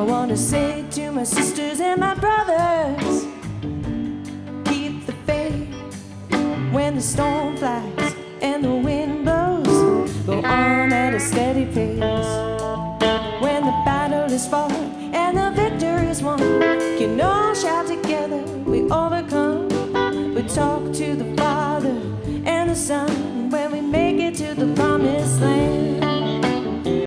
want to say to my sisters and my brothers, keep the faith when the storm flies and the wind blows. Go on at a steady pace. When the battle is fought and the victory is won, can all shout together, we overcome. We talk to the Father and the Son when we make it to the promised land.